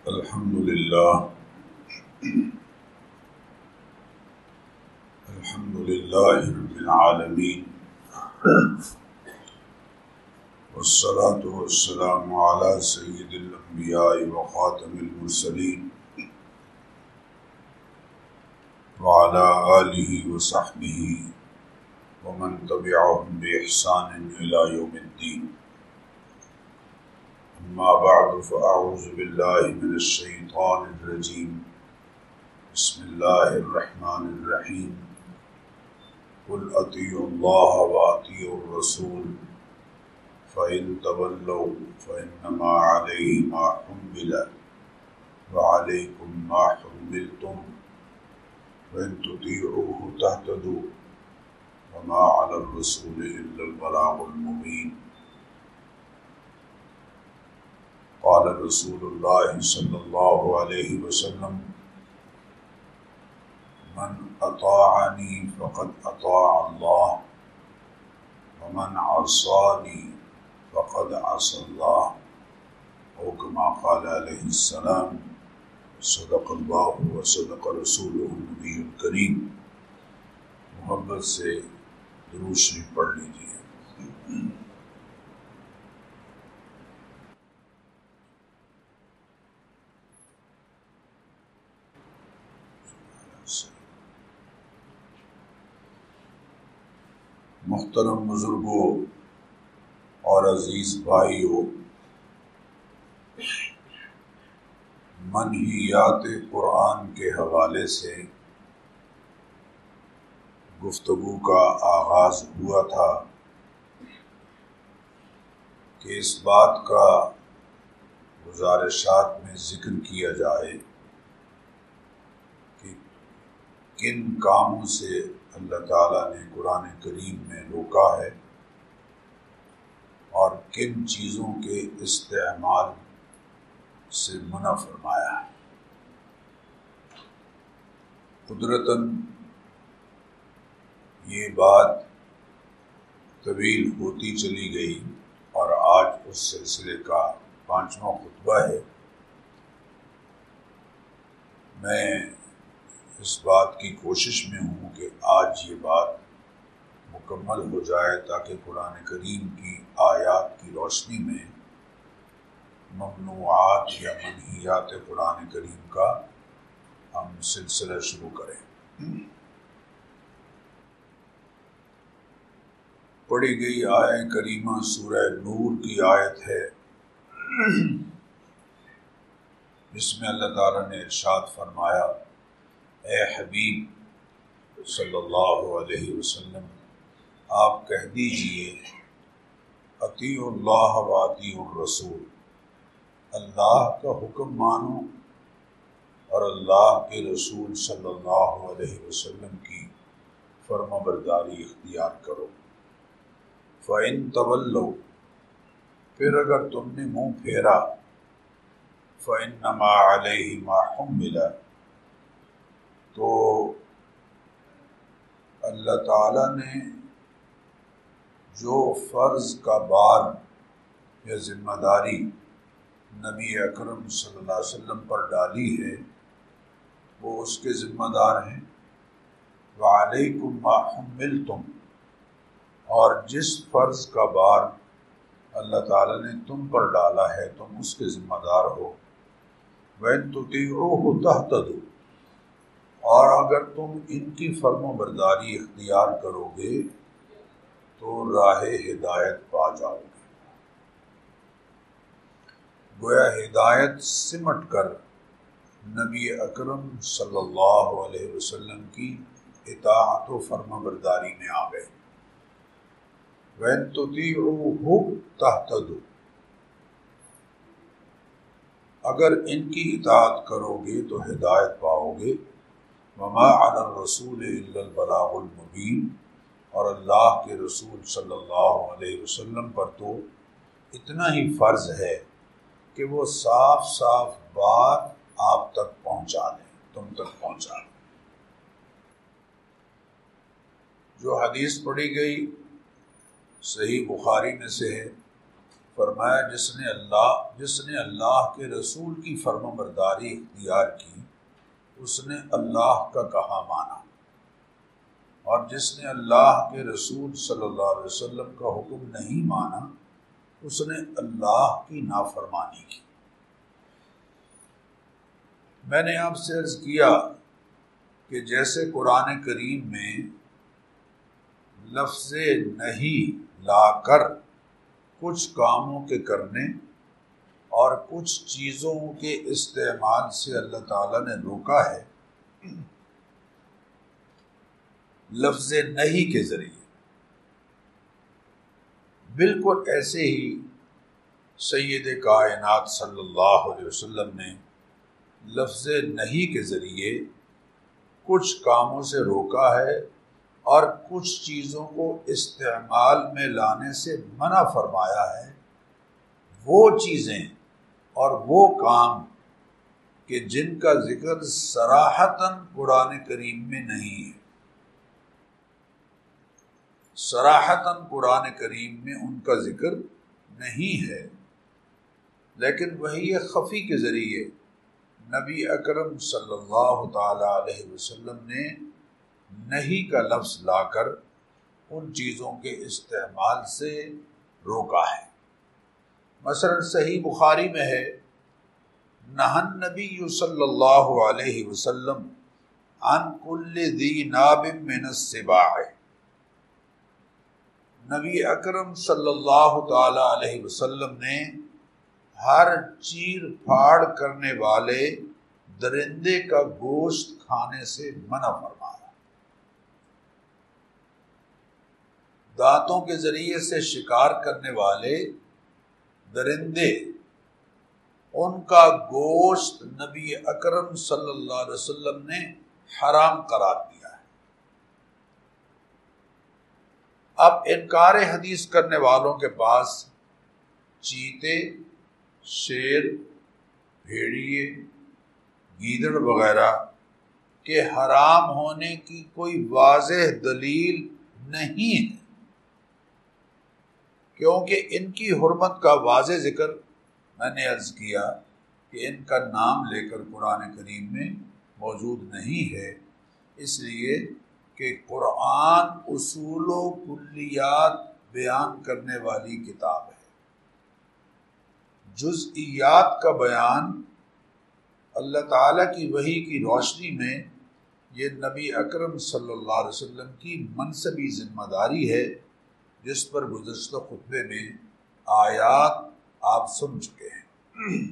الحمد لله رب العالمين والصلاة والسلام على سيد الأنبياء وخاتم المرسلين وعلى آله وصحبه ومن تبعهم بإحسان إلى يوم الدين. أما بعد فأعوذ بالله من الشيطان الرجيم. بسم الله الرحمن الرحيم. قل أطيعوا الله وأطيعوا الرسول فإن تولوا فإنما عليه ما حمل وعليكم ما حملتم وإن تطيعوه تهتدوا وما على الرسول إلا البلاغ المبين. قال رسول الله صلى الله عليه وسلم: من أطاعني فقد أطاع الله ومن عصاني فقد عصى الله، أو كما قال عليه السلام. صدق الله وصدق رسوله النبي الكريم. محبت سے درود شریف پڑھ لیجیے. محترم بزرگوں اور عزیز بھائیوں، منہیات قرآن کے حوالے سے گفتگو کا آغاز ہوا تھا کہ اس بات کا گزارشات میں ذکر کیا جائے کہ کن کاموں سے اللہ تعالیٰ نے قرآن کریم میں روکا ہے اور کن چیزوں کے استعمال سے منع فرمایا ہے. قدرتاً یہ بات طویل ہوتی چلی گئی اور آج اس سلسلے کا 5واں خطبہ ہے. میں اس بات کی کوشش میں ہوں کہ آج یہ بات مکمل ہو جائے تاکہ قرآن کریم کی آیات کی روشنی میں ممنوعات یا منہیات قرآن کریم کا ہم سلسلہ شروع کریں. پڑھی گئی آیت کریمہ سورہ نور کی آیت ہے جس میں اللہ تعالیٰ نے ارشاد فرمایا: اے حبیب صلی اللہ علیہ وسلم، آپ کہہ دیجئے اطیعوا اللہ و اطیعوا الرسول، اللہ کا حکم مانو اور اللہ کے رسول صلی اللہ علیہ وسلم کی فرما برداری اختیار کرو. فَإِن تَوَلَّوْا، پھر اگر تم نے منہ پھیرا، فَإِنَّمَا عَلَيْهِ مَا حُمِّلَ، تو اللہ تعالیٰ نے جو فرض کا بار یا ذمہ داری نبی اکرم صلی اللہ علیہ وسلم پر ڈالی ہے وہ اس کے ذمہ دار ہیں. وَعَلَيْكُمْ مَا حُمِّلْتُمْ، اور جس فرض کا بار اللہ تعالیٰ نے تم پر ڈالا ہے تم اس کے ذمہ دار ہو. وَإِن تُطِيعُوهُ تَهْتَدُوا، اور اگر تم ان کی فرما برداری اختیار کرو گے تو راہ ہدایت پا جاؤ گے. گویا ہدایت سمٹ کر نبی اکرم صلی اللہ علیہ وسلم کی اطاعت و فرما برداری میں آ گئے. وَإِن تُطِيعُوهُ تَهْتَدُوا، اگر ان کی اطاعت کرو گے تو ہدایت پاؤ گے. وَمَا عَلَى الرَّسُولِ إِلَّا الْبَلَاغُ الْمُبِينُ، اور اللہ کے رسول صلی اللہ علیہ وسلم پر تو اتنا ہی فرض ہے کہ وہ صاف صاف بات آپ تک پہنچا دیں، تم تک پہنچا دیں. جو حدیث پڑھی گئی صحیح بخاری میں سے ہے فرمایا جس نے اللہ کے رسول کی فرما برداری اختیار کی اس نے اللہ کا کہا مانا، اور جس نے اللہ کے رسول صلی اللہ علیہ وسلم کا حکم نہیں مانا اس نے اللہ کی نافرمانی کی۔ میں نے آپ سے عرض کیا کہ جیسے قرآن کریم میں لفظ نہیں لا کر کچھ کاموں کے کرنے اور کچھ چیزوں کے استعمال سے اللہ تعالیٰ نے روکا ہے، لفظ نہیں کے ذریعے، بالکل ایسے ہی سید کائنات صلی اللہ علیہ وسلم نے لفظ نہیں کے ذریعے کچھ کاموں سے روکا ہے اور کچھ چیزوں کو استعمال میں لانے سے منع فرمایا ہے۔ وہ چیزیں اور وہ کام کہ جن کا ذکر صراحتاً قرآن کریم میں نہیں ہے، صراحتاً قرآن کریم میں ان کا ذکر نہیں ہے، لیکن وحی خفی کے ذریعے نبی اکرم صلی اللہ تعالی علیہ وسلم نے نہیں کا لفظ لا کر ان چیزوں کے استعمال سے روکا ہے۔ مثلا صحیح بخاری میں ہے، نہى النبی صلی اللہ علیہ وسلم عن کل ذی ناب من السباع، نبی اکرم صلی اللہ تعالی علیہ وسلم نے ہر چیر پھاڑ کرنے والے درندے کا گوشت کھانے سے منع فرمایا۔ دانتوں کے ذریعے سے شکار کرنے والے درندے، ان کا گوشت نبی اکرم صلی اللہ علیہ وسلم نے حرام قرار دیا ہے۔ اب انکار حدیث کرنے والوں کے پاس چیتے، شیر، بھیڑیے، گیدڑ وغیرہ کے حرام ہونے کی کوئی واضح دلیل نہیں ہے، کیونکہ ان کی حرمت کا واضح ذکر میں نے عرض کیا کہ ان کا نام لے کر قرآن کریم میں موجود نہیں ہے، اس لیے کہ قرآن اصول و کلیات بیان کرنے والی کتاب ہے۔ جزئیات کا بیان اللہ تعالیٰ کی وحی کی روشنی میں یہ نبی اکرم صلی اللہ علیہ وسلم کی منصبی ذمہ داری ہے، جس پر گزشتہ خطبے میں آیات آپ سن چکے ہیں۔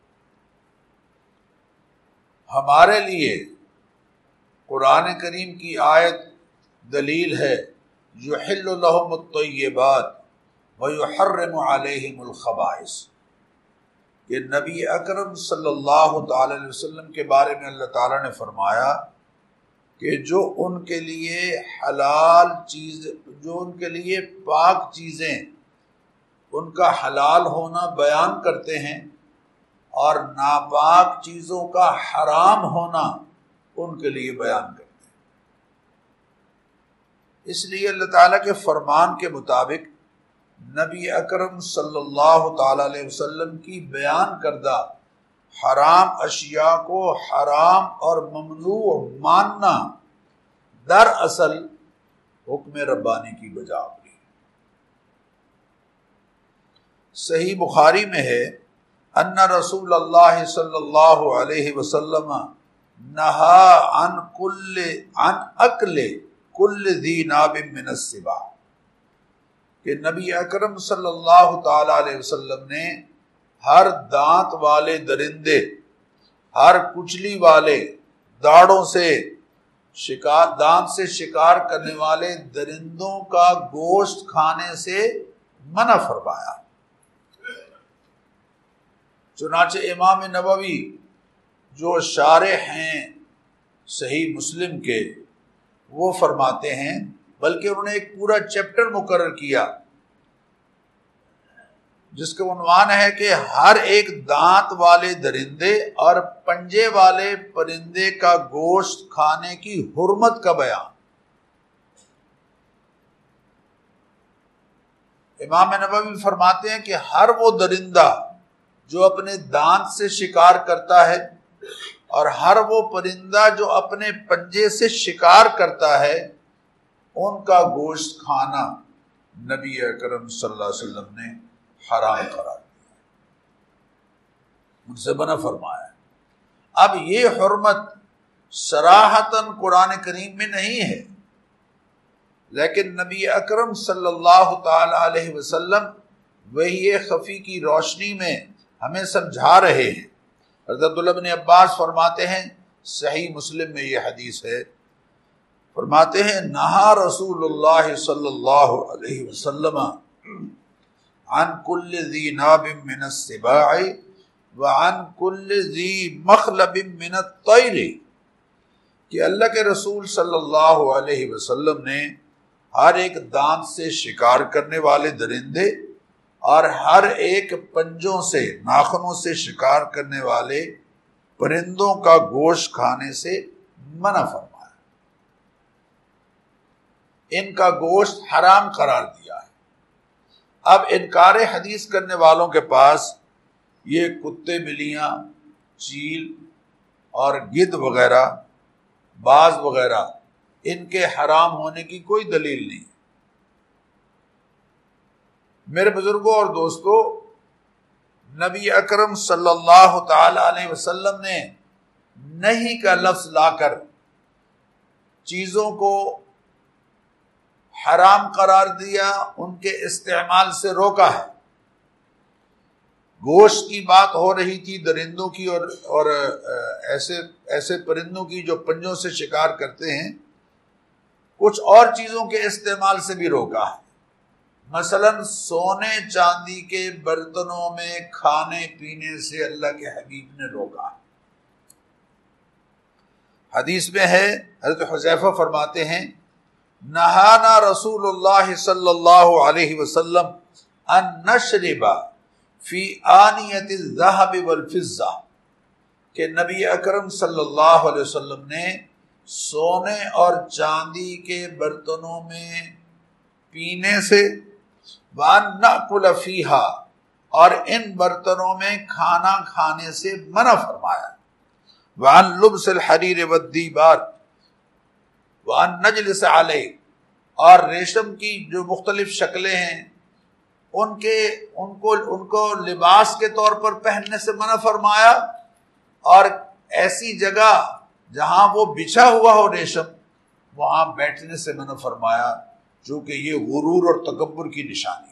ہمارے لیے قرآن کریم کی آیت دلیل ہے، یحل لہم الطیبات ویحرم علیہم الخبائث، کہ نبی اکرم صلی اللہ تعالی علیہ وسلم کے بارے میں اللہ تعالیٰ نے فرمایا کہ جو ان کے لیے حلال چیز، جو ان کے لیے پاک چیزیں ان کا حلال ہونا بیان کرتے ہیں اور ناپاک چیزوں کا حرام ہونا ان کے لیے بیان کرتے ہیں۔ اس لیے اللہ تعالیٰ کے فرمان کے مطابق نبی اکرم صلی اللہ تعالی علیہ وسلم کی بیان کردہ حرام اشیاء کو حرام اور ممنوع ماننا دراصل حکم ربانی کی بجا ہوئی۔ صحیح بخاری میں ہے، ان رسول اللہ صلی اللہ علیہ وسلم نہا عن اکل کل ذی ناب من السباع، کہ نبی اکرم صلی اللہ تعالی علیہ وسلم نے ہر دانت والے درندے، ہر کچلی والے داڑوں سے دانت سے شکار کرنے والے درندوں کا گوشت کھانے سے منع فرمایا۔ چنانچہ امام نووی جو شارح ہیں صحیح مسلم کے، وہ فرماتے ہیں، بلکہ انہوں نے ایک پورا چیپٹر مقرر کیا جس کا عنوان ہے کہ ہر ایک دانت والے درندے اور پنجے والے پرندے کا گوشت کھانے کی حرمت کا بیان۔ امام نبوی فرماتے ہیں کہ ہر وہ درندہ جو اپنے دانت سے شکار کرتا ہے اور ہر وہ پرندہ جو اپنے پنجے سے شکار کرتا ہے ان کا گوشت کھانا نبی اکرم صلی اللہ علیہ وسلم نے حرام قرار دیا، ان سے منع فرمایا۔ اب یہ حرمت صراحتاً قرآن کریم میں نہیں ہے، لیکن نبی اکرم صلی اللہ تعالی علیہ وسلم وحی خفی کی روشنی میں ہمیں سمجھا رہے ہیں۔ حضرت عبداللہ بن عباس فرماتے ہیں، صحیح مسلم میں یہ حدیث ہے، فرماتے ہیں نہا رسول اللہ صلی اللہ علیہ وسلم عن کل ذی ناب من السباع وعن کل ذی مخلب من الطیر، کہ اللہ کے رسول صلی اللہ علیہ وسلم نے ہر ایک دانت سے شکار کرنے والے درندے اور ہر ایک پنجوں سے ناخنوں سے شکار کرنے والے پرندوں کا گوشت کھانے سے منع فرمایا، ان کا گوشت حرام قرار دیا ہے۔ اب انکار حدیث کرنے والوں کے پاس یہ کتے بلیاں، چیل اور گدھ وغیرہ، باز وغیرہ، ان کے حرام ہونے کی کوئی دلیل نہیں۔ میرے بزرگوں اور دوستو، نبی اکرم صلی اللہ تعالی علیہ وسلم نے نہیں کا لفظ لا کر چیزوں کو حرام قرار دیا، ان کے استعمال سے روکا ہے۔ گوشت کی بات ہو رہی تھی درندوں کی اور ایسے پرندوں کی جو پنجوں سے شکار کرتے ہیں، کچھ اور چیزوں کے استعمال سے بھی روکا ہے۔ مثلا سونے چاندی کے برتنوں میں کھانے پینے سے اللہ کے حبیب نے روکا ہے۔ حدیث میں ہے، حضرت حذیفہ فرماتے ہیں نہانا رسول اللہ صلی اللہ علیہ وسلم ان نشرب فی آنیت الذہب والفضہ، کہ نبی اکرم صلی اللہ علیہ وسلم نے سونے اور چاندی کے برتنوں میں پینے سے، وَأَن نَأْكُلَ فِيهَا، اور ان برتنوں میں کھانا کھانے سے منع فرمایا، وَأَن لُبْسِ الْحَرِيرِ وَالدِّيبَاجِ وَأَن نَجْلِسَ عَلَيْهِ، اور ریشم کی جو مختلف شکلیں ہیں ان کو لباس کے طور پر پہننے سے منع فرمایا، اور ایسی جگہ جہاں وہ بچھا ہوا ہو ریشم وہاں بیٹھنے سے منع فرمایا، چونکہ یہ غرور اور تکبر کی نشانی ہے۔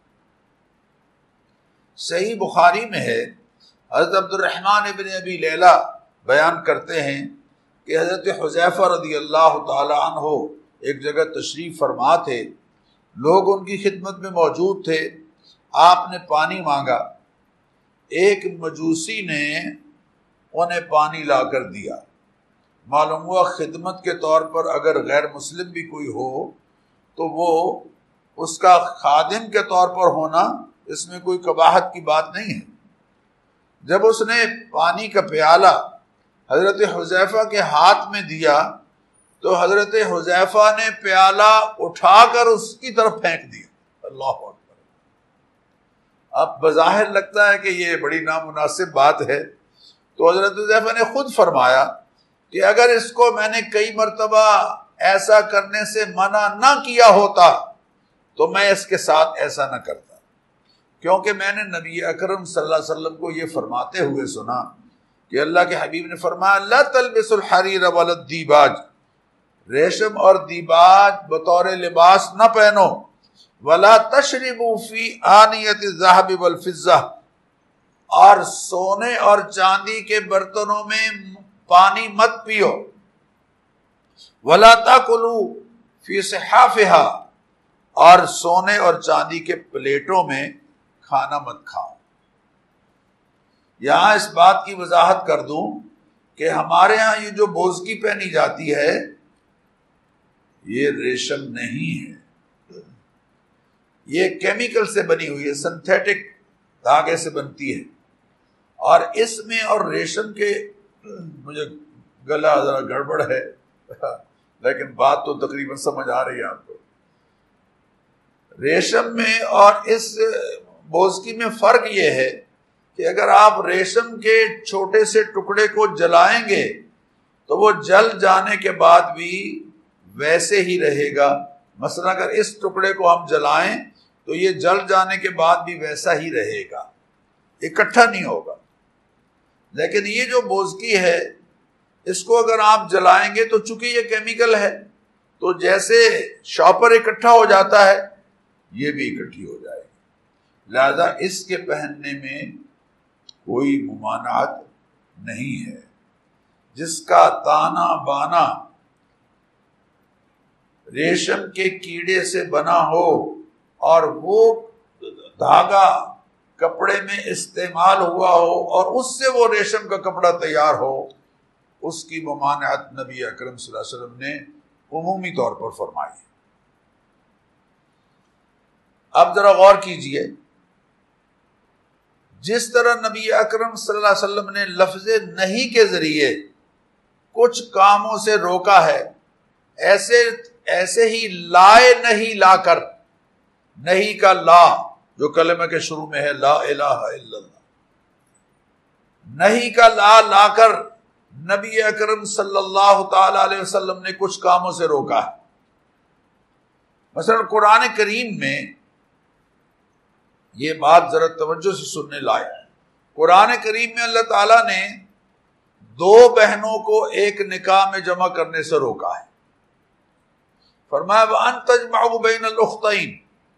صحیح بخاری میں ہے، حضرت عبد الرحمن ابن ابی لیلہ بیان کرتے ہیں کہ حضرت حذیفہ رضی اللہ تعالی عنہ ایک جگہ تشریف فرما تھے، لوگ ان کی خدمت میں موجود تھے، آپ نے پانی مانگا، ایک مجوسی نے انہیں پانی لا کر دیا۔ معلوم ہوا خدمت کے طور پر اگر غیر مسلم بھی کوئی ہو تو وہ اس کا خادم کے طور پر ہونا، اس میں کوئی قباحت کی بات نہیں ہے۔ جب اس نے پانی کا پیالہ حضرت حذیفہ کے ہاتھ میں دیا تو حضرت حذیفہ نے پیالہ اٹھا کر اس کی طرف پھینک دیا۔ اللہ اکبر۔ اب بظاہر لگتا ہے کہ یہ بڑی نامناسب بات ہے، تو حضرت حذیفہ نے خود فرمایا کہ اگر اس کو میں نے کئی مرتبہ ایسا کرنے سے منع نہ کیا ہوتا تو میں اس کے ساتھ ایسا نہ کرتا، کیونکہ میں نے نبی اکرم صلی اللہ علیہ وسلم کو یہ فرماتے ہوئے سنا کہ اللہ کے حبیب نے فرمایا لا تلبس الحریر ولا الدیباج، ریشم اور دیباج بطور لباس نہ پہنو، ولا تشربوا فی آنیت الذہب والفضہ، اور سونے اور چاندی کے برتنوں میں پانی مت پیو، ولا تاکلوا فی صحافها، اور سونے اور چاندی کے پلیٹوں میں کھانا مت کھاؤ۔ یہاں اس بات کی وضاحت کر دوں کہ ہمارے ہاں یہ جو بوزکی پہنی جاتی ہے یہ ریشم نہیں ہے، یہ کیمیکل سے بنی ہوئی ہے، سنتھیٹک دھاگے سے بنتی ہے، اور اس میں اور ریشم کے، مجھے گلا ذرا گڑبڑ ہے لیکن بات تو تقریباً سمجھ آ رہی ہے آپ کو، ریشم میں اور اس بوزکی میں فرق یہ ہے کہ اگر آپ ریشم کے چھوٹے سے ٹکڑے کو جلائیں گے تو وہ جل جانے کے بعد بھی ویسے ہی رہے گا. مثلا اگر اس ٹکڑے کو ہم جلائیں تو یہ جل جانے کے بعد بھی ویسا ہی رہے گا, اکٹھا نہیں ہوگا. لیکن یہ جو بوزکی ہے اس کو اگر آپ جلائیں گے تو چونکہ یہ کیمیکل ہے تو جیسے شاپر اکٹھا ہو جاتا ہے یہ بھی اکٹھی ہو جائے گی. لہذا اس کے پہننے میں کوئی ممانعت نہیں ہے. جس کا تانا بانا ریشم کے کیڑے سے بنا ہو اور وہ دھاگا کپڑے میں استعمال ہوا ہو اور اس سے وہ ریشم کا کپڑا تیار ہو, اس کی ممانعت نبی اکرم صلی اللہ علیہ وسلم نے عمومی طور پر فرمائی. اب ذرا غور کیجئے, جس طرح نبی اکرم صلی اللہ علیہ وسلم نے لفظ نہیں کے ذریعے کچھ کاموں سے روکا ہے, ایسے ہی لائے نہیں لا کر, نہیں کا لا جو کلمہ کے شروع میں ہے لا الہ الا اللہ, نہیں کا لا لا کر نبی اکرم صلی اللہ تعالی علیہ وسلم نے کچھ کاموں سے روکا ہے. مثلا قرآن کریم میں یہ بات ذرا توجہ سے سننے لائق. قرآن کریم میں اللہ تعالیٰ نے دو بہنوں کو ایک نکاح میں جمع کرنے سے روکا ہے. فرمایا وَأَن تَجْمَعُوا بَيْنَ الْأُخْتَيْنِ,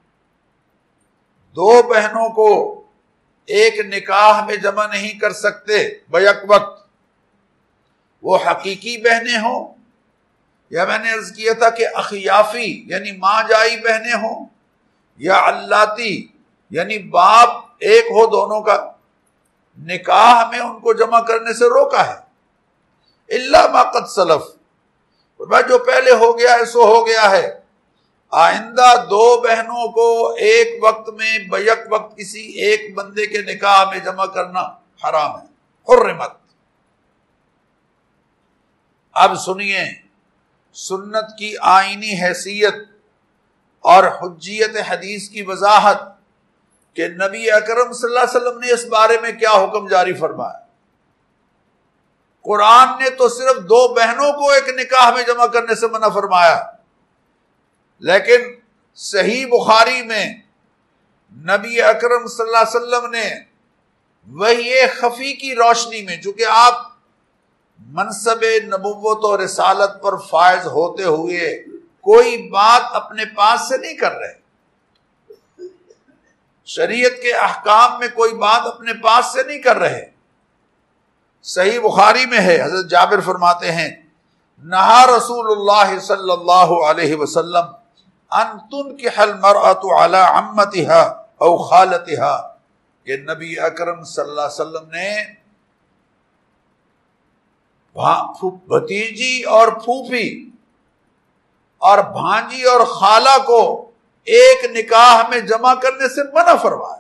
دو بہنوں کو ایک نکاح میں جمع نہیں کر سکتے بیک وقت, وہ حقیقی بہنیں ہوں یا میں نے عرض کیا تھا کہ اخیافی یعنی ماں جائی بہنیں ہوں, یا اللاتی یعنی باپ ایک ہو دونوں کا. نکاح میں ان کو جمع کرنے سے روکا ہے. الا ما قد سلف, جو پہلے ہو گیا ہے سو ہو گیا ہے. آئندہ دو بہنوں کو ایک وقت میں بیک وقت کسی ایک بندے کے نکاح میں جمع کرنا حرام ہے, حرمت. اب سنیے سنت کی آئینی حیثیت اور حجیت حدیث کی وضاحت کہ نبی اکرم صلی اللہ علیہ وسلم نے اس بارے میں کیا حکم جاری فرمایا. قرآن نے تو صرف دو بہنوں کو ایک نکاح میں جمع کرنے سے منع فرمایا, لیکن صحیح بخاری میں نبی اکرم صلی اللہ علیہ وسلم نے وحی خفی کی روشنی میں, چونکہ آپ منصب نبوت اور رسالت پر فائز ہوتے ہوئے کوئی بات اپنے پاس سے نہیں کر رہے, شریعت کے احکام میں کوئی بات اپنے پاس سے نہیں کر رہے. صحیح بخاری میں ہے, حضرت جابر فرماتے ہیں نہا رسول اللہ صلی اللہ علیہ وسلم ان تنکح المرأة علی عمتها او خالتها, کہ نبی اکرم صلی اللہ علیہ وسلم نے بھتیجی اور پھوپھی اور بھانجی اور خالہ کو ایک نکاح میں جمع کرنے سے منع فرمایا.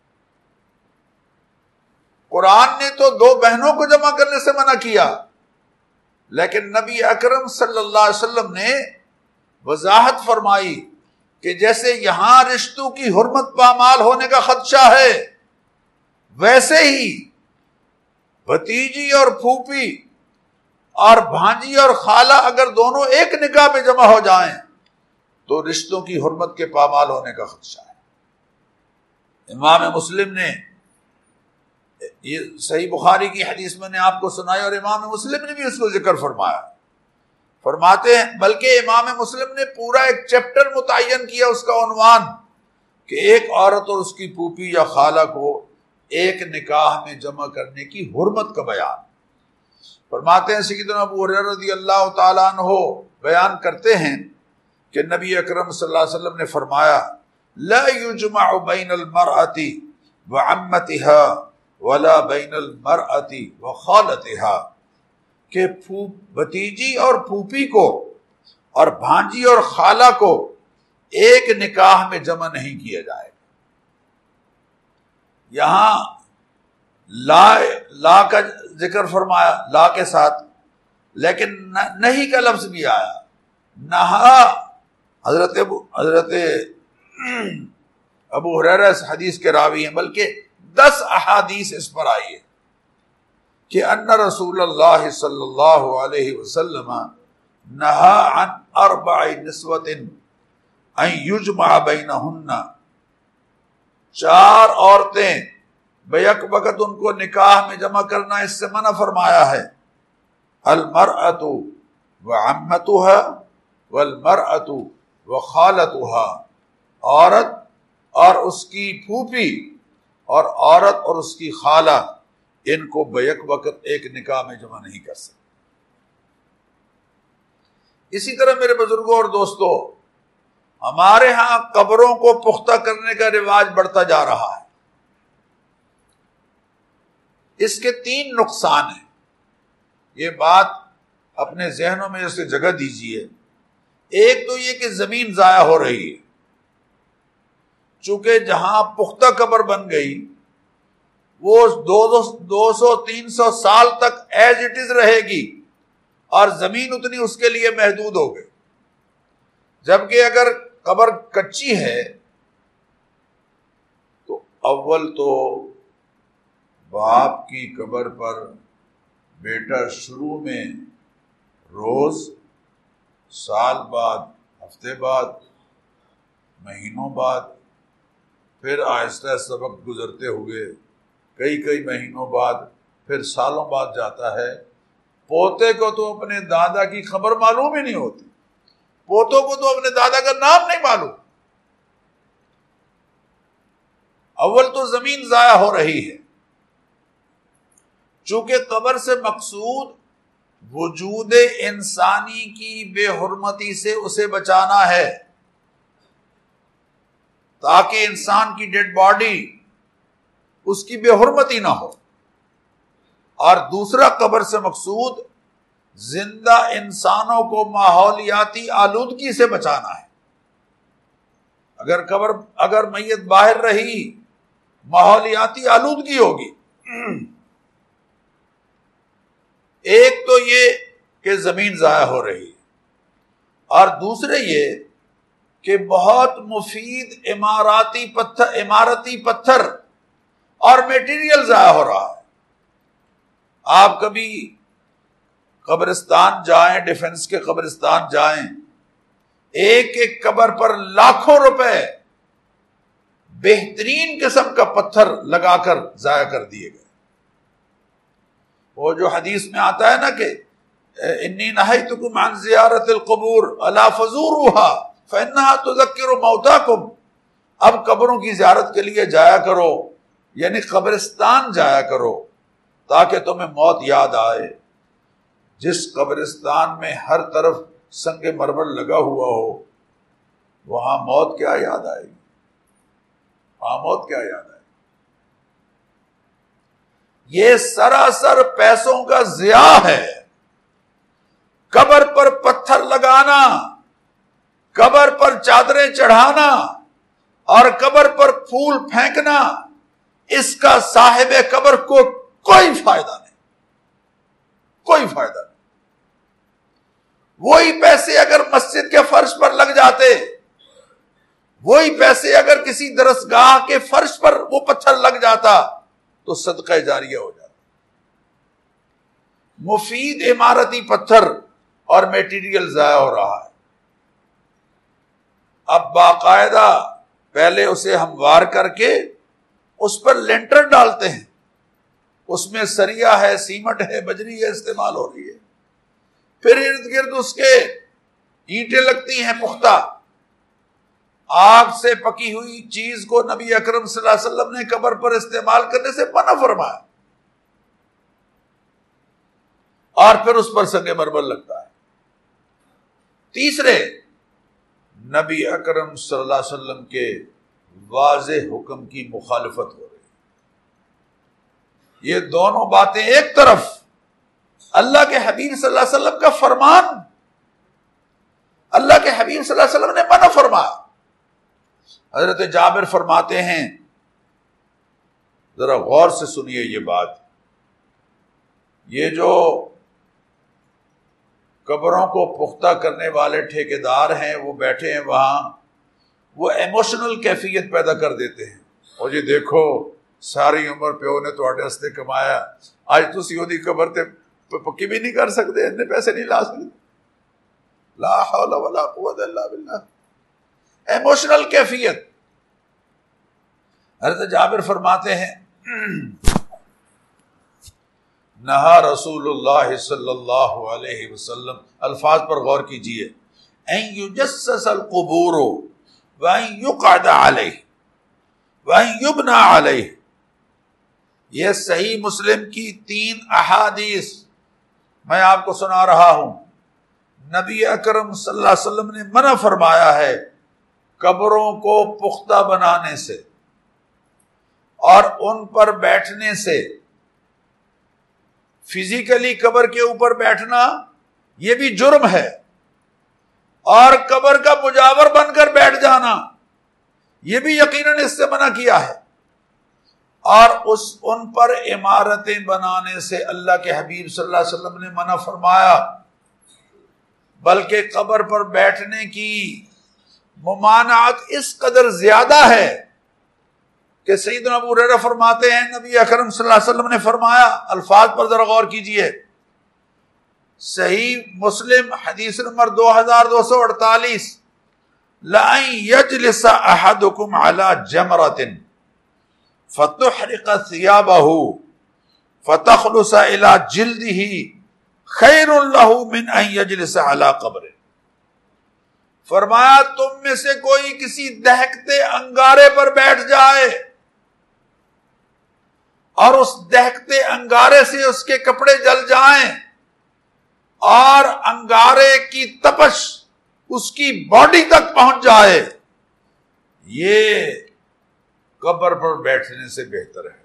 قرآن نے تو دو بہنوں کو جمع کرنے سے منع کیا, لیکن نبی اکرم صلی اللہ علیہ وسلم نے وضاحت فرمائی کہ جیسے یہاں رشتوں کی حرمت پامال ہونے کا خدشہ ہے, ویسے ہی بھتیجی اور پھوپھی اور بھانجی اور خالہ اگر دونوں ایک نکاح میں جمع ہو جائیں تو رشتوں کی حرمت کے پامال ہونے کا خدشہ ہے. امام مسلم نے یہ صحیح بخاری کی حدیث میں نے آپ کو سنائی اور امام مسلم نے بھی اس کو ذکر فرمایا. فرماتے ہیں بلکہ امام مسلم نے پورا ایک چیپٹر متعین کیا, اس کا عنوان کہ ایک عورت اور اس کی پھوپھی یا خالہ کو ایک نکاح میں جمع کرنے کی حرمت کا بیان. فرماتے ہیں سیدنا ابو ہریرہ رضی اللہ تعالیٰ عنہ بیان کرتے ہیں کہ نبی اکرم صلی اللہ علیہ وسلم نے فرمایا لا یجمع بین المرأة وعمتها ولا بین المرأة وخالتها, کہ بھتیجی اور پھوپھی کو اور بھانجی اور خالہ کو ایک نکاح میں جمع نہیں کیا جائے. یہاں لا کا ذکر فرمایا لا کے ساتھ, لیکن نہیں کا لفظ بھی آیا. نہا حضرت ابو ہریرہ اس حدیث کے راوی ہیں، بلکہ 10 احادیث اس پر آئی ہے کہ ان رسول اللہ صلی اللہ علیہ وسلم نہا عن 4 نسوۃ ان یجمع بینہن، 4 عورتیں بیک وقت ان کو نکاح میں جمع کرنا اس سے منع فرمایا ہے۔ المرأۃ وعمتها والمرأۃ وخالتها، عورت اور اس کی پھوپھی اور عورت اور اس کی خالہ، ان کو بیک وقت ایک نکاح میں جمع نہیں کر سکتے۔ اسی طرح میرے بزرگوں اور دوستوں، ہمارے ہاں قبروں کو پختہ کرنے کا رواج بڑھتا جا رہا ہے۔ اس کے 3 نقصان ہیں، یہ بات اپنے ذہنوں میں اسے جگہ دیجیے۔ ایک تو یہ کہ زمین ضائع ہو رہی ہے، چونکہ جہاں پختہ قبر بن گئی وہ 200-300 سال تک ایز اٹ از رہے گی، اور زمین اتنی اس کے لیے محدود ہو گئی۔ جبکہ اگر قبر کچی ہے تو اول تو باپ کی قبر پر بیٹا شروع میں روز، سال بعد، ہفتے بعد، مہینوں بعد، پھر آہستہ آہستہ وقت گزرتے ہوئے کئی مہینوں بعد، پھر سالوں بعد جاتا ہے۔ پوتے کو تو اپنے دادا کی خبر معلوم ہی نہیں ہوتی، پوتوں کو تو اپنے دادا کا نام نہیں معلوم۔ اول تو زمین ضائع ہو رہی ہے، چونکہ قبر سے مقصود وجود انسانی کی بے حرمتی سے اسے بچانا ہے، تاکہ انسان کی ڈیڈ باڈی اس کی بے حرمتی نہ ہو۔ اور دوسرا، قبر سے مقصود زندہ انسانوں کو ماحولیاتی آلودگی سے بچانا ہے۔ اگر میت باہر رہی، ماحولیاتی آلودگی ہوگی۔ ایک تو یہ کہ زمین ضائع ہو رہی ہے، اور دوسرے یہ کہ بہت مفید عمارتی پتھر اور میٹیریل ضائع ہو رہا ہے۔ آپ کبھی قبرستان جائیں، ڈیفنس کے قبرستان جائیں، ایک ایک قبر پر لاکھوں روپے بہترین قسم کا پتھر لگا کر ضائع کر دیے گئے۔ وہ جو حدیث میں آتا ہے نا کہ انی نہیتکم عن زیارت القبور الا فزوروها فانها تذکر موتاکم، اب قبروں کی زیارت کے لیے جایا کرو، یعنی قبرستان جایا کرو تاکہ تمہیں موت یاد آئے۔ جس قبرستان میں ہر طرف سنگ مرمر لگا ہوا ہو، وہاں موت کیا یاد آئے گی؟ وہاں موت کیا یاد آئے گی؟ یہ سراسر پیسوں کا ضیاع ہے۔ قبر پر پتھر لگانا، قبر پر چادریں چڑھانا اور قبر پر پھول پھینکنا، اس کا صاحب قبر کو کوئی فائدہ نہیں، کوئی فائدہ نہیں۔ وہی پیسے اگر مسجد کے فرش پر لگ جاتے، وہی پیسے اگر کسی درسگاہ کے فرش پر وہ پتھر لگ جاتا تو صدقہ جاریہ ہو جاتا۔ مفید عمارتی پتھر اور میٹیریل ضائع ہو رہا ہے۔ اب باقاعدہ پہلے اسے ہموار کر کے اس پر لینٹر ڈالتے ہیں، اس میں سریا ہے، سیمنٹ ہے، بجری ہے، استعمال ہو رہی ہے، پھر ارد گرد اس کے اینٹیں لگتی ہیں پختہ۔ آگ سے پکی ہوئی چیز کو نبی اکرم صلی اللہ علیہ وسلم نے قبر پر استعمال کرنے سے منع فرمایا، اور پھر اس پر سنگ مرمر لگتا ہے۔ تیسرے، نبی اکرم صلی اللہ علیہ وسلم کے واضح حکم کی مخالفت ہو رہی ہے۔ یہ دونوں باتیں ایک طرف، اللہ کے حبیب صلی اللہ علیہ وسلم کا فرمان، اللہ کے حبیب صلی اللہ علیہ وسلم نے منع فرمایا۔ حضرت جابر فرماتے ہیں، ذرا غور سے سنیے یہ بات، یہ جو قبروں کو پختہ کرنے والے ٹھیکیدار ہیں وہ بیٹھے ہیں وہاں، وہ ایموشنل کیفیت پیدا کر دیتے ہیں. اور جی دیکھو ساری عمر پیو نے تواڈے واسطے کمایا, اج تسی اودی قبر تے پکی بھی نہیں کر سکتے, اتنے پیسے نہیں لا سکتے. لا حول ولا قوت الا باللہ. ایموشنل کیفیت. حضرت جابر فرماتے ہیں نہا رسول اللہ صلی اللہ علیہ وسلم, الفاظ پر غور کیجئے, ان یجسس القبور وان یقعد علیہ وان یبنى علیہ. یہ صحیح مسلم کی 3 احادیث میں آپ کو سنا رہا ہوں. نبی اکرم صلی اللہ علیہ وسلم نے منع فرمایا ہے قبروں کو پختہ بنانے سے اور ان پر بیٹھنے سے. فزیکلی قبر کے اوپر بیٹھنا یہ بھی جرم ہے, اور قبر کا مجاور بن کر بیٹھ جانا یہ بھی یقیناً اس سے منع کیا ہے. اور ان پر عمارتیں بنانے سے اللہ کے حبیب صلی اللہ علیہ وسلم نے منع فرمایا. بلکہ قبر پر بیٹھنے کی ممانعت اس قدر زیادہ ہے کہ سیدنا ابو ہریرہ فرماتے ہیں نبی اکرم صلی اللہ علیہ وسلم نے فرمایا, الفاظ پر ذرا غور کیجئے, صحیح مسلم حدیث نمبر 2248, لَأَن يَجْلِسَ أَحَدُكُمْ عَلَى جَمْرَةٍ فَتُحْرِقَ ثِيَابَهُ فَتَخْلُصَ إِلَى جِلْدِهِ خَيْرٌ لَهُ مِنْ أَن يَجْلِسَ عَلَى قَبْرٍ. فرمایا تم میں سے کوئی کسی دہکتے انگارے پر بیٹھ جائے اور اس دہکتے انگارے سے اس کے کپڑے جل جائیں اور انگارے کی تپش اس کی باڈی تک پہنچ جائے, یہ قبر پر بیٹھنے سے بہتر ہے.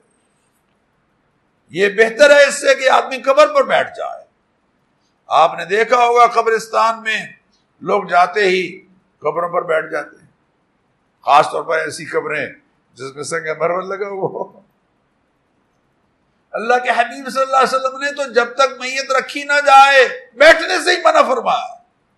یہ بہتر ہے اس سے کہ آدمی قبر پر بیٹھ جائے. آپ نے دیکھا ہوگا قبرستان میں لوگ جاتے ہی قبروں پر بیٹھ جاتے ہیں, خاص طور پر ایسی قبریں جس میں سنگ مرمر لگا ہوا ہو. اللہ کے حبیب صلی اللہ علیہ وسلم نے تو جب تک میت رکھی نہ جائے بیٹھنے سے ہی منع فرمایا.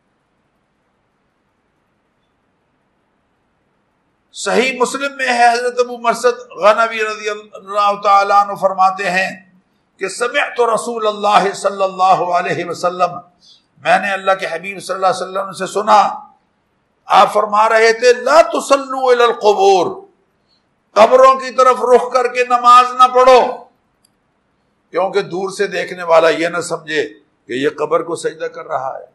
صحیح مسلم میں ہے, حضرت ابو مرثد غنوی رضی اللہ تعالیٰ عنہ فرماتے ہیں کہ سمعت رسول اللہ صلی اللہ علیہ وسلم, میں نے اللہ کے حبیب صلی اللہ علیہ وسلم سے سنا, آپ فرما رہے تھے لا تصلوا الی القبور, قبروں کی طرف رخ کر کے نماز نہ پڑھو, کیونکہ دور سے دیکھنے والا یہ نہ سمجھے کہ یہ قبر کو سجدہ کر رہا ہے.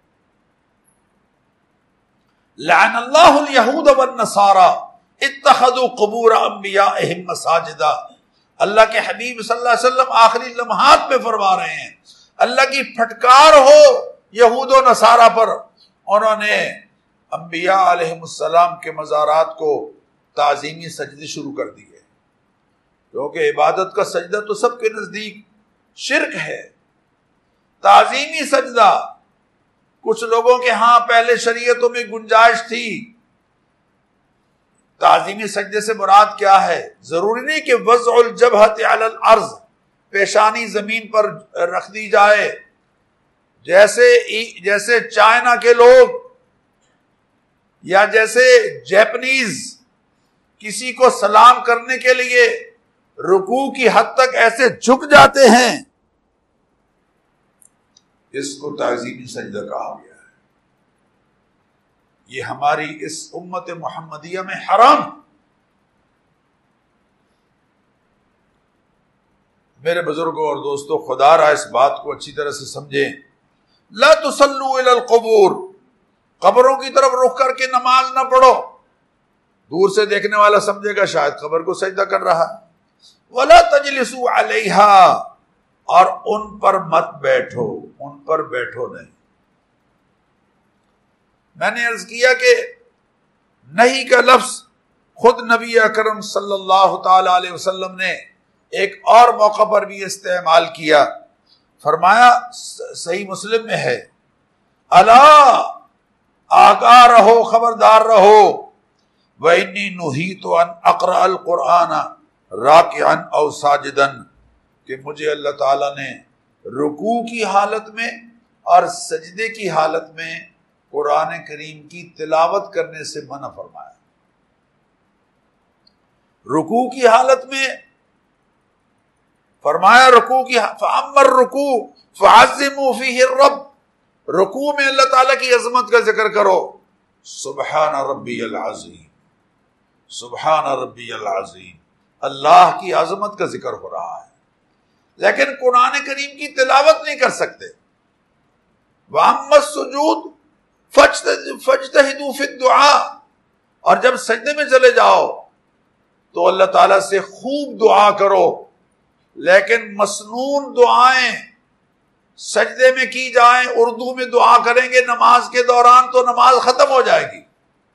لعن اللہ الیہود والنصارى اتخذوا قبور انبیائہم مساجدا. اللہ کے حبیب صلی اللہ علیہ وسلم آخری لمحات میں فرما رہے ہیں اللہ کی پھٹکار ہو یہود و نصارہ پر, انہوں نے انبیاء علیہم السلام کے مزارات کو تعظیمی سجدے شروع کر دیے, کیونکہ عبادت کا سجدہ تو سب کے نزدیک شرک ہے. تعظیمی سجدہ کچھ لوگوں کے ہاں پہلے شریعتوں میں گنجائش تھی. تعظیمی سجدے سے مراد کیا ہے؟ ضروری نہیں کہ وضع الجبہۃ علی الارض, پیشانی زمین پر رکھ دی جائے, جیسے چائنا کے لوگ یا جیسے جیپنیز کسی کو سلام کرنے کے لیے رکوع کی حد تک ایسے جھک جاتے ہیں, اس کو تعظیمی سجدہ کہا گیا ہے. یہ ہماری اس امت محمدیہ میں حرام. میرے بزرگوں اور دوستوں, خدا را اس بات کو اچھی طرح سے سمجھیں. لا تصلوا الی القبور, قبروں کی طرف رخ کر کے نماز نہ پڑھو. دور سے دیکھنے والا سمجھے گا شاید قبر کو سجدہ کر رہا. ولا تجلسوا علیہا, اور ان پر مت بیٹھو, ان پر بیٹھو نہیں. میں نے عرض کیا کہ نہیں کا لفظ خود نبی اکرم صلی اللہ تعالی علیہ وسلم نے ایک اور موقع پر بھی استعمال کیا. فرمایا, صحیح مسلم میں ہے, الا آگاہ رہو, خبردار رہو, وَإِنِّي نُهِيتُ أَنْ أَقْرَأَ الْقُرْآنَ رَاكِعًا أَوْ سَاجِدًا, کہ مجھے اللہ تعالیٰ نے رکوع کی حالت میں اور سجدے کی حالت میں قرآن کریم کی تلاوت کرنے سے منع فرمایا. رکوع کی حالت میں فرمایا رکوع کی فَأَمَّا الرُّكُوعُ فَعَظِّمُوا فِيهِ الرَّبَّ. رکوع میں اللہ تعالیٰ کی عظمت کا ذکر کرو. سبحان ربی العظیم، سبحان ربی العظیم، اللہ کی عظمت کا ذکر ہو رہا ہے. لیکن قرآن کریم کی تلاوت نہیں کر سکتے. وَأَمَّا السُّجُودُ فَاجْتَهِدُوا فِي الدُّعَاءِ. اور جب سجدے میں چلے جاؤ تو اللہ تعالیٰ سے خوب دعا کرو. لیکن مسنون دعائیں سجدے میں کی جائیں، اردو میں دعا کریں گے نماز کے دوران تو نماز ختم ہو جائے گی.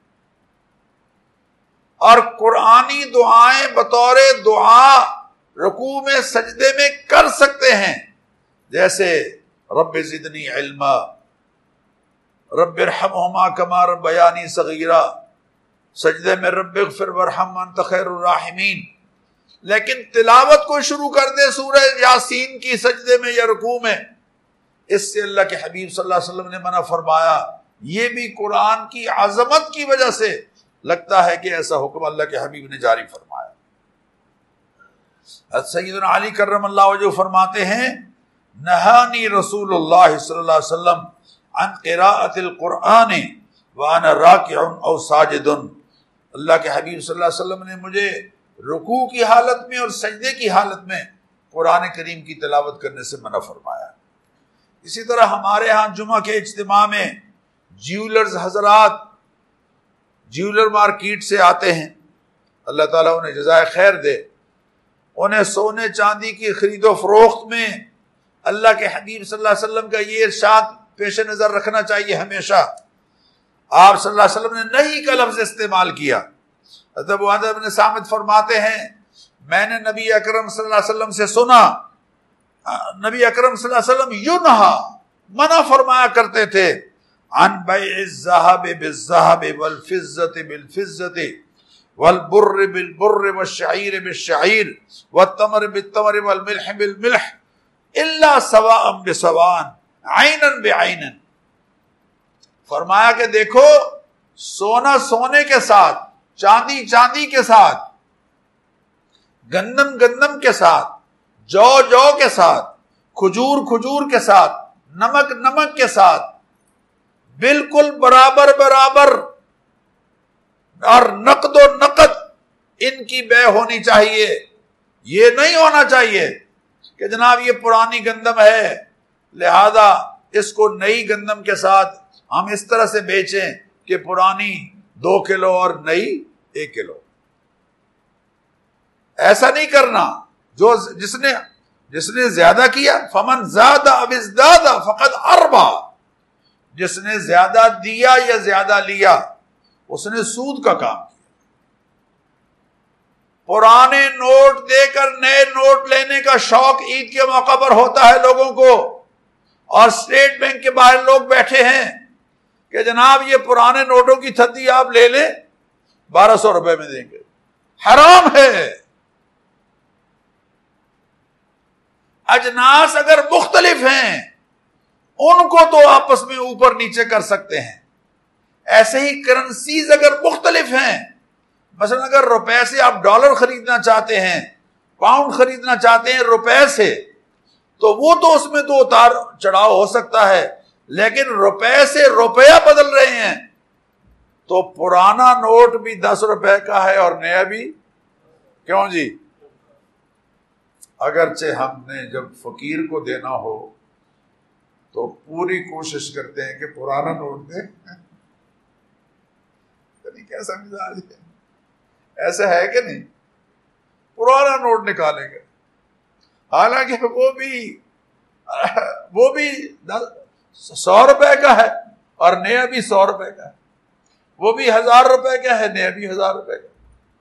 اور قرآنی دعائیں بطور دعا رکوع میں سجدے میں کر سکتے ہیں، جیسے رب زدنی علما، رب ارحمہما کما ربیانی صغیرا، سجدے میں رب اغفر وارحم انت خیر الراحمین. لیکن تلاوت کو شروع کر دے سورہ یاسین کی سجدے میں یا رکوع میں، اس سے اللہ کے حبیب صلی اللہ علیہ وسلم نے منع فرمایا. یہ بھی قرآن کی عظمت کی وجہ سے لگتا ہے کہ ایسا حکم اللہ کے حبیب نے جاری فرمایا. حضرت سیدنا علی کرم اللہ وجہہ فرماتے ہیں نہانی رسول اللہ صلی اللہ علیہ وسلم عن قراءۃ القرآن وانا راکع او ساجد. اللہ کے حبیب صلی اللہ علیہ وسلم نے مجھے رکوع کی حالت میں اور سجدے کی حالت میں قرآن کریم کی تلاوت کرنے سے منع فرمایا. اسی طرح ہمارے ہاں جمعہ کے اجتماع میں جیولرز حضرات جیولر مارکیٹ سے آتے ہیں، اللہ تعالیٰ انہیں جزائے خیر دے. انہیں سونے چاندی کی خرید و فروخت میں اللہ کے حبیب صلی اللہ علیہ وسلم کا یہ ارشاد پیش نظر رکھنا چاہیے ہمیشہ. آپ صلی اللہ علیہ وسلم نے نہیں کا لفظ استعمال کیا. حضرت ابو عبیدہ بن صامت فرماتے ہیں میں نے نبی اکرم صلی اللہ علیہ وسلم سے سنا، نبی اکرم صلی اللہ علیہ وسلم ینہا منع فرمایا کرتے تھے عن بیع الذهب بالذهب والفضة بالفضة والبر بالبر والشعير بالشعير والتمر بالتمر والملح بالملح الا سواء بسواء عینا بعین. فرمایا کہ دیکھو سونا سونے کے ساتھ، چاندی چاندی کے ساتھ، گندم گندم کے ساتھ، جو جو کے ساتھ، کھجور کھجور کے ساتھ، نمک نمک کے ساتھ، بالکل برابر برابر. اور نقد و نقد ان کی بے ہونی چاہیے. یہ نہیں ہونا چاہیے کہ جناب یہ پرانی گندم ہے لہذا اس کو نئی گندم کے ساتھ ہم اس طرح سے بیچیں کہ پرانی 2 کلو اور نئی 1 کلو. ایسا نہیں کرنا. جس نے زیادہ کیا فمن زاد اب ازداد فقد اربا، جس نے زیادہ دیا یا زیادہ لیا اس نے سود کا کام کیا. پرانے نوٹ دے کر نئے نوٹ لینے کا شوق عید کے موقع پر ہوتا ہے لوگوں کو، اور اسٹیٹ بینک کے باہر لوگ بیٹھے ہیں کہ جناب یہ پرانے نوٹوں کی تھدی آپ لے لیں 1200 روپے میں دیں گے. حرام ہے. اجناس اگر مختلف ہیں ان کو تو آپس میں اوپر نیچے کر سکتے ہیں. ایسے ہی کرنسیز اگر مختلف ہیں، مثلا اگر روپے سے آپ ڈالر خریدنا چاہتے ہیں، پاؤنڈ خریدنا چاہتے ہیں روپے سے، تو وہ تو اس میں تو اتار چڑھاؤ ہو سکتا ہے. لیکن روپے سے روپیہ بدل رہے ہیں تو پرانا نوٹ بھی 10 روپے کا ہے اور نیا بھی. کیوں جی؟ اگرچہ ہم نے جب فقیر کو دینا ہو تو پوری کوشش کرتے ہیں کہ پرانا نوٹ دیں. کیسا مزاج ہے؟ ایسا ہے کہ نہیں؟ پرانا نوٹ نکالیں گے، حالانکہ وہ بھی 100 روپے کا ہے اور نیا بھی 100 روپے کا ہے. وہ بھی 1000 روپے کا ہے، نیا بھی 1000 روپے کا.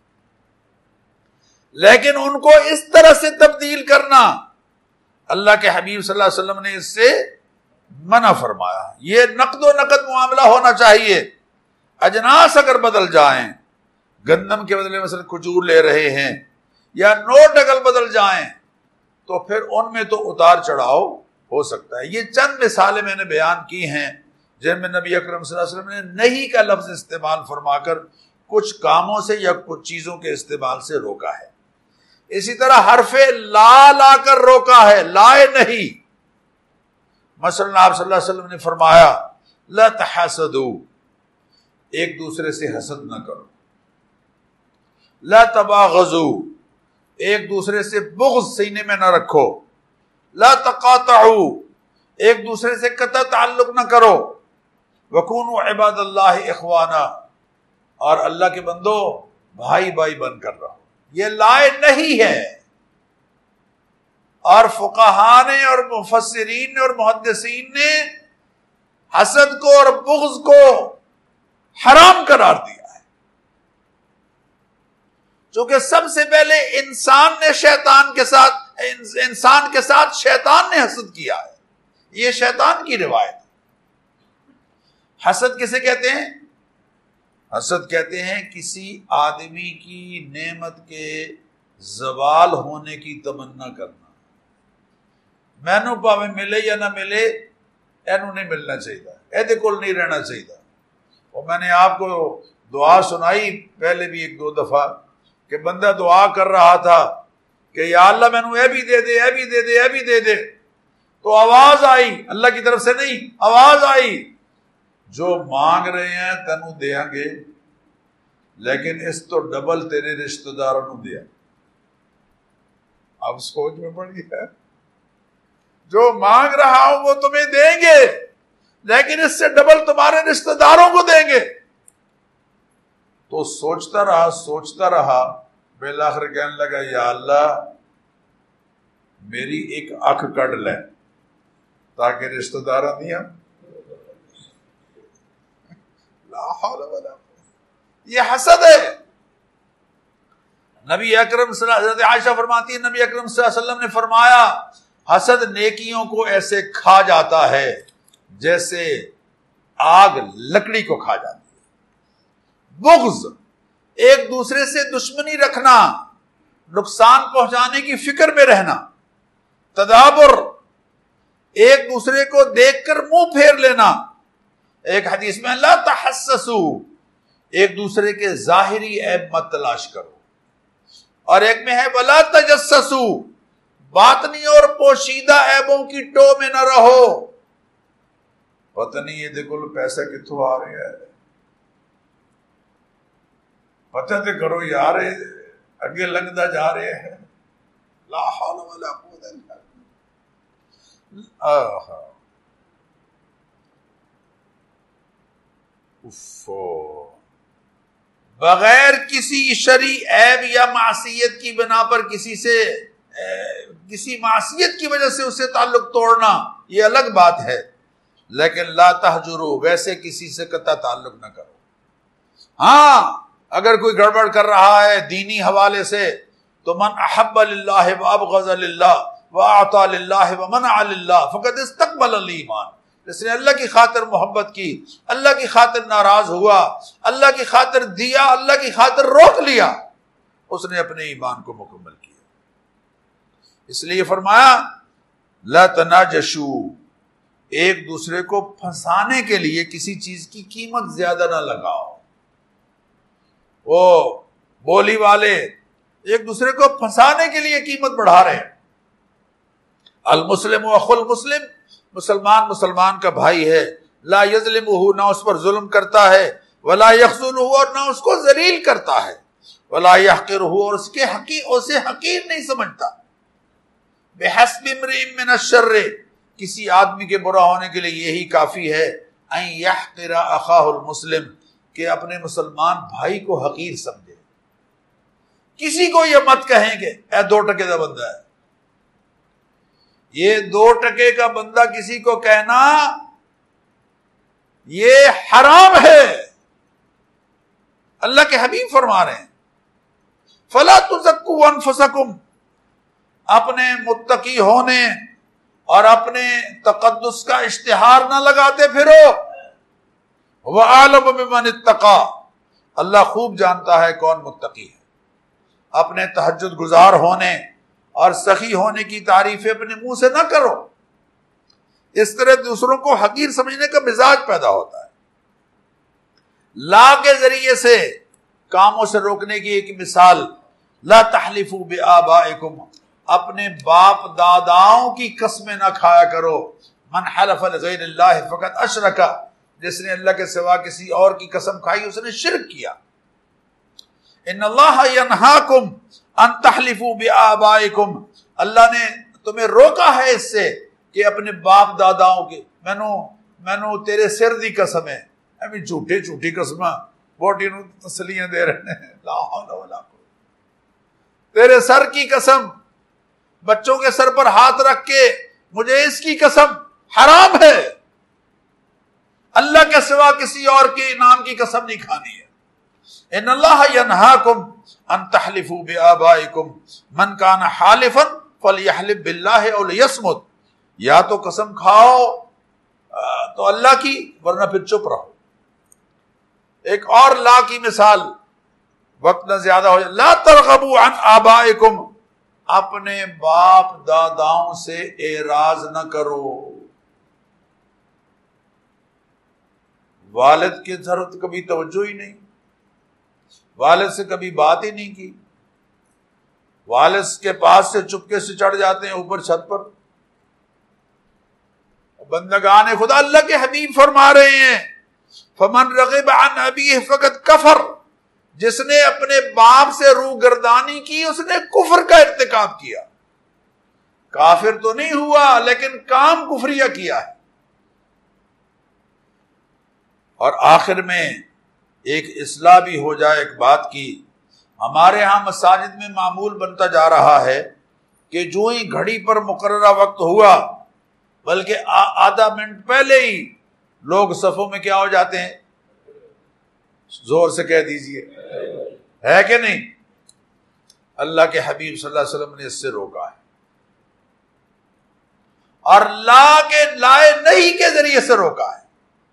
لیکن ان کو اس طرح سے تبدیل کرنا اللہ کے حبیب صلی اللہ علیہ وسلم نے اس سے منع فرمایا. یہ نقد و نقد معاملہ ہونا چاہیے. اجناس اگر بدل جائیں، گندم کے بدلے مثلا کھجور لے رہے ہیں، یا نوٹ اگر بدل جائیں تو پھر ان میں تو اتار چڑھاؤ ہو سکتا ہے. یہ چند مثالیں میں نے بیان کی ہیں جن میں نبی اکرم صلی اللہ علیہ وسلم نے نہیں کا لفظ استعمال فرما کر کچھ کاموں سے یا کچھ چیزوں کے استعمال سے روکا ہے. اسی طرح حرف لا لا کر روکا ہے، لائے نہیں. مثلا آپ صلی اللہ علیہ وسلم نے فرمایا لا تحاسدوا، ایک دوسرے سے حسد نہ کرو. لا تباغضوا، ایک دوسرے سے بغض سینے میں نہ رکھو. لا تقاطعوا، ایک دوسرے سے قطع تعلق نہ کرو. وکونوا عباد اللہ اخوانا، اور اللہ کے بندو بھائی بھائی بن کر رہو. یہ لائے نہیں ہے. اور فقہاء نے اور مفسرین نے اور محدثین نے حسد کو اور بغض کو حرام قرار دیا ہے، چونکہ سب سے پہلے انسان کے ساتھ شیطان نے حسد کیا ہے. یہ شیطان کی روایت ہے. حسد کسے کہتے ہیں؟ حسد کہتے ہیں کسی آدمی کی نعمت کے زوال ہونے کی تمنا کرنا. مینو پاوے ملے یا نہ ملے، اینو نہیں ملنا چاہیے، ایدے کول نہیں رہنا چاہیے. اور میں نے آپ کو دعا سنائی پہلے بھی ایک دو دفعہ کہ بندہ دعا کر رہا تھا کہ یا اللہ میں نے اے بھی دے دے، اے بھی دے دے، اے بھی دے دے. تو آواز آئی، اللہ کی طرف سے نہیں، آواز آئی جو مانگ رہے ہیں تینوں دیاں گے، لیکن اس تو ڈبل تیرے رشتہ داروں کو دیا. اب سوچ میں پڑ گیا، جو مانگ رہا ہوں وہ تمہیں دیں گے، لیکن اس سے ڈبل تمہارے رشتہ داروں کو دیں گے. تو سوچتا رہا بالآخر کہنے لگا یا اللہ میری ایک آنکھ کٹ لے تاکہ رشتہ داروں دیا. لا حول ولا قوة. یہ حسد ہے. نبی اکرم صلی اللہ علیہ وسلم، عائشہ فرماتی ہے نبی اکرم صلی اللہ علیہ وسلم نے فرمایا حسد نیکیوں کو ایسے کھا جاتا ہے جیسے آگ لکڑی کو کھا جاتی ہے. بغض، ایک دوسرے سے دشمنی رکھنا، نقصان پہنچانے کی فکر میں رہنا. تدابر، ایک دوسرے کو دیکھ کر منہ پھیر لینا. ایک حدیث میں لا تحسسوا، ایک دوسرے کے ظاہری عیب مت تلاش کرو. اور ایک میں ہے ولا تجسسوا، باطنی اور پوشیدہ عیبوں کی ٹو میں نہ رہو. پتہ نہیں یہ دیکھو پیسہ کتوں آ رہا ہے، پتہ تو کرو یار اگے لنگدا جا رہے ہیں. لا حول ولا قوت الا باللہ. بغیر کسی شرعی عیب یا معصیت کی بنا پر کسی معصیت کی وجہ سے اسے تعلق توڑنا یہ الگ بات ہے، لیکن لا تہجروا، ویسے کسی سے قطع تعلق نہ کرو. ہاں اگر کوئی گڑبڑ کر رہا ہے دینی حوالے سے تو من احب للہ وابغض للہ واعطى للہ ومنع للہ فقد استقبل الایمان. جس نے اللہ کی خاطر محبت کی، اللہ کی خاطر ناراض ہوا، اللہ کی خاطر دیا، اللہ کی خاطر روک لیا، اس نے اپنے ایمان کو مکمل کیا. اس لیے فرمایا لا تناجشوا، ایک دوسرے کو پھنسانے کے لیے کسی چیز کی قیمت زیادہ نہ لگاؤ. وہ بولی والے ایک دوسرے کو پھنسانے کے لیے قیمت بڑھا رہے ہیں. المسلم اخو المسلم، مسلمان کا بھائی ہے. لا یظلمہ، نہ اس پر ظلم کرتا ہے. ولا یخذلہ، اور نہ اس کو ذلیل کرتا ہے. ولا یحقرہ، اور اسے حقیر نہیں سمجھتا. بحسب امرئ من الشر، کسی آدمی کے برا ہونے کے لیے یہی کافی ہے ان یحقر اخاہ المسلم، کہ اپنے مسلمان بھائی کو حقیر سمجھے. کسی کو یہ مت کہیں کہ اے 2 ٹکے کا بندہ ہے. یہ 2 ٹکے کا بندہ کسی کو کہنا یہ حرام ہے. اللہ کے حبیب فرما رہے ہیں فلا تزکوا انفسکم، اپنے متقی ہونے اور اپنے تقدس کا اشتہار نہ لگاتے پھرو. وَأَعْلَمُ بِمَنِ اتَّقَى، اللہ خوب جانتا ہے کون متقی ہے. اپنے تہجد گزار ہونے اور سخی ہونے کی تعریفیں اپنے منہ سے نہ کرو. اس طرح دوسروں کو حقیر سمجھنے کا مزاج پیدا ہوتا ہے۔ لا کے ذریعے سے کاموں سے روکنے کی ایک مثال، لا تحلفوا بآبائکم، اپنے باپ داداؤں کی قسمیں نہ کھایا کرو، من حلف لغیر اللہ فقد اشرک، جس نے اللہ کے سوا کسی اور کی قسم کھائی اس نے شرک کیا۔ ان اللہ ینہاکم ان تحلفوا بآبائکم، اللہ نے تمہیں روکا ہے اس سے کہ اپنے باپ داداؤں کے، مینو تیرے سر دی قسم ہے، ابھی جھوٹی قسماں بوٹی نو تسلیاں دے رہے ہیں، لا حول ولا قوت، تیرے سر کی قسم، بچوں کے سر پر ہاتھ رکھ کے مجھے اس کی قسم، حرام ہے، اللہ کے سوا کسی اور کے نام کی قسم نہیں کھانی ہے۔ ان اللہ ینہاکم ان تحلفوا بآبائکم من کان حالفا فلیحلف باللہ او لیصمت، یا تو قسم کھاؤ تو اللہ کی، ورنہ پھر چپ رہو۔ ایک اور لا کی مثال، وقت نہ زیادہ ہو جائے، لا ترغبوا عن آبائکم، اپنے باپ داداؤں سے اعراض نہ کرو۔ والد کی طرف کبھی توجہ ہی نہیں، والد سے کبھی بات ہی نہیں کی، والد کے پاس سے چپکے سے چڑھ جاتے ہیں اوپر چھت پر۔ بندگان خدا، اللہ کے حبیب فرما رہے ہیں فمن رغب عن ابیہ فقد کفر، جس نے اپنے باپ سے روح گردانی کی اس نے کفر کا ارتکاب کیا۔ کافر تو نہیں ہوا لیکن کام کفریہ کیا ہے۔ اور آخر میں ایک اصلاح بھی ہو جائے ایک بات کی، ہمارے ہاں مساجد میں معمول بنتا جا رہا ہے کہ جو ہی گھڑی پر مقررہ وقت ہوا بلکہ آدھا منٹ پہلے ہی لوگ صفوں میں کیا ہو جاتے ہیں، زور سے کہہ دیجئے، ہے کہ نہیں؟ اللہ کے حبیب صلی اللہ علیہ وسلم نے اس سے روکا ہے، اور لائے نہیں کے ذریعے سے روکا ہے۔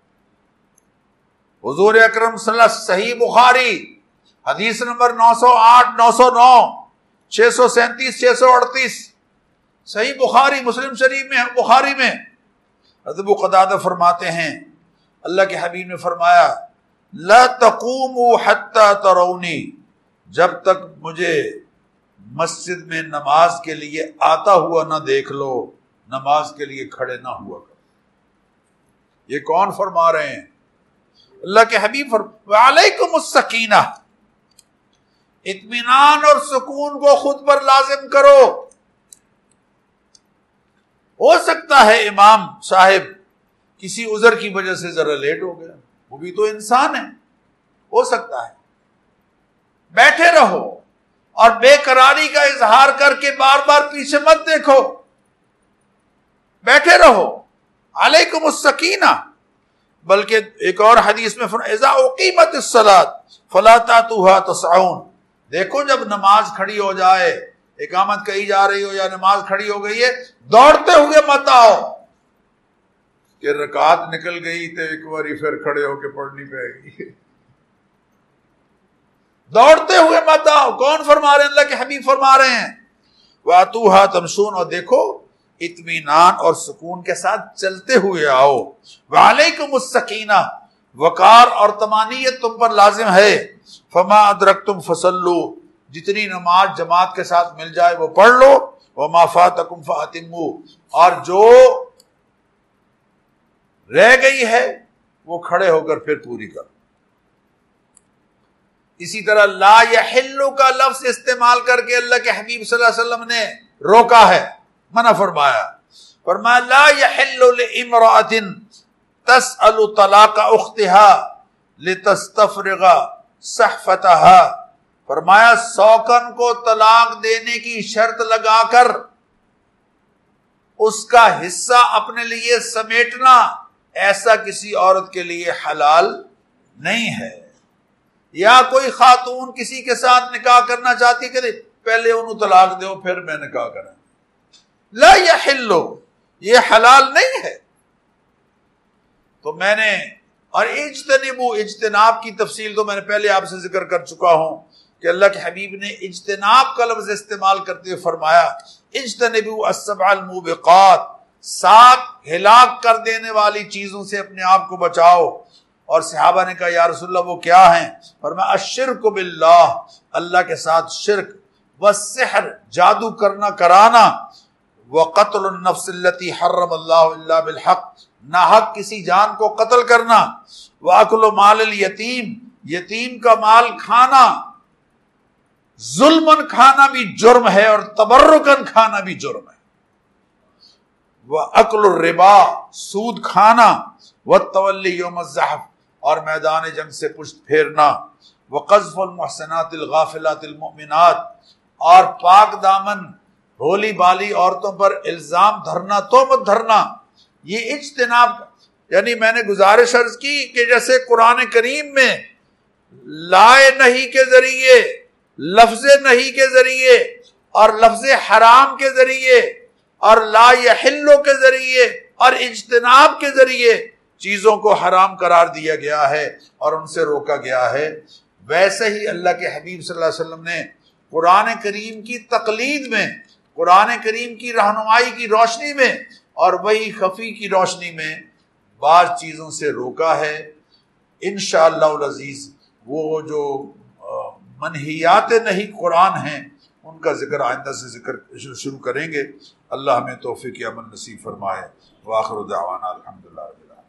حضور اکرم صلی اللہ علیہ وسلم، صحیح بخاری حدیث نمبر 908، 909، 637، 638، صحیح بخاری مسلم شریف میں، بخاری میں حضرت ابو قتادہ فرماتے ہیں اللہ کے حبیب نے فرمایا لا تقوموا حتی ترونی، جب تک مجھے مسجد میں نماز کے لیے آتا ہوا نہ دیکھ لو نماز کے لیے کھڑے نہ ہوا کرو۔ یہ کون فرما رہے ہیں؟ اللہ کے حبیب وعلیکم السکینہ، اطمینان اور سکون کو خود پر لازم کرو۔ ہو سکتا ہے امام صاحب کسی عذر کی وجہ سے ذرا لیٹ ہو گیا، وہ بھی تو انسان ہے، ہو سکتا ہے، بیٹھے رہو اور بے قراری کا اظہار کر کے بار بار پیچھے مت دیکھو، بیٹھے رہو، علیکم السکینہ۔ بلکہ ایک اور حدیث میں اذا اقیمت الصلاۃ فلا تاتوها تسعون، دیکھو جب نماز کھڑی ہو جائے، اقامت کہی جا رہی ہو یا نماز کھڑی ہو گئی ہے، دوڑتے ہوئے مت آؤ کہ رکعت نکل گئی تو ایک باری پھر کھڑے ہو کے پڑھنی پڑے گی۔ دوڑتے ہوئے مت آؤ۔ کون فرما رہے ہیں؟ اللہ کے حبیب فرما رہے ہیں وَأَتُوهَا تَمْشُونَ، اور دیکھو اطمینان اور سکون کے ساتھ چلتے ہوئے آؤ۔ وعلیکم السکینہ، وقار اور طمانینت تم پر لازم ہے۔ فما ادرکتم فصلوا، جتنی نماز جماعت کے ساتھ مل جائے وہ پڑھ لو، وما فاتکم فاتموا، اور جو رہ گئی ہے وہ کھڑے ہو کر پھر پوری کرو۔ اسی طرح لا یحل کا لفظ استعمال کر کے اللہ کے حبیب صلی اللہ علیہ وسلم نے روکا ہے، منع فرمایا۔ فرمایا لا یحل لامرأۃ تسأل طلاق اختها لتستفرغ صحفتها، فرمایا سوکن کو طلاق دینے کی شرط لگا کر اس کا حصہ اپنے لیے سمیٹنا ایسا کسی عورت کے لیے حلال نہیں ہے۔ یا کوئی خاتون کسی کے ساتھ نکاح کرنا چاہتی کہ پہلے انہوں طلاق دو پھر میں نکاح کروں، لا یحل، یہ حلال نہیں ہے۔ تو میں نے اور اجتناب کی تفصیل تو میں نے پہلے آپ سے ذکر کر چکا ہوں کہ اللہ کے حبیب نے اجتناب کا لفظ استعمال کرتے ہوئے فرمایا اجتنبوا السبع الموبقات، 7 ہلاک کر دینے والی چیزوں سے اپنے آپ کو بچاؤ۔ اور صحابہ نے کہا یا رسول اللہ وہ کیا ہیں؟ فرمایا الشرک باللہ، اللہ کے ساتھ شرک، والسحر، جادو کرنا کرانا، وقتل النفس التي حرم اللہ الا بالحق، ناحق کسی جان کو قتل کرنا، واکل مال الیتیم، یتیم کا مال کھانا، ظلمن کھانا بھی جرم ہے اور تبرکن کھانا بھی جرم ہے، وَأَكْلُ الرِّبَا، سود کھانا، وَالتَّوَلِّي يَوْمَ الزَّحْفِ، اور میدان جنگ سے پشت پھیرنا، وَقَذْفُ الْمُحْسَنَاتِ الْغَافِلَاتِ الْمُؤْمِنَاتِ، اور پاک دامن بھولی بالی عورتوں پر الزام دھرنا، تہمت دھرنا، یہ اجتناب۔ یعنی میں نے گزارش عرض کی کہ جیسے قرآن کریم میں لائے نہیں کے ذریعے، لفظ نہیں کے ذریعے اور لفظ حرام کے ذریعے اور لا یحلو کے ذریعے اور اجتناب کے ذریعے چیزوں کو حرام قرار دیا گیا ہے اور ان سے روکا گیا ہے، ویسے ہی اللہ کے حبیب صلی اللہ علیہ وسلم نے قرآن کریم کی تقلید میں، قرآن کریم کی رہنمائی کی روشنی میں اور وہی خفی کی روشنی میں بعض چیزوں سے روکا ہے۔ انشاءاللہ العزیز وہ جو منہیات نہیں قرآن ہیں ان کا ذکر آئندہ سے شروع کریں گے۔ اللہ ہمیں توفیق عمل نصیب فرمائے۔ وآخر دعوانا الحمدللہ۔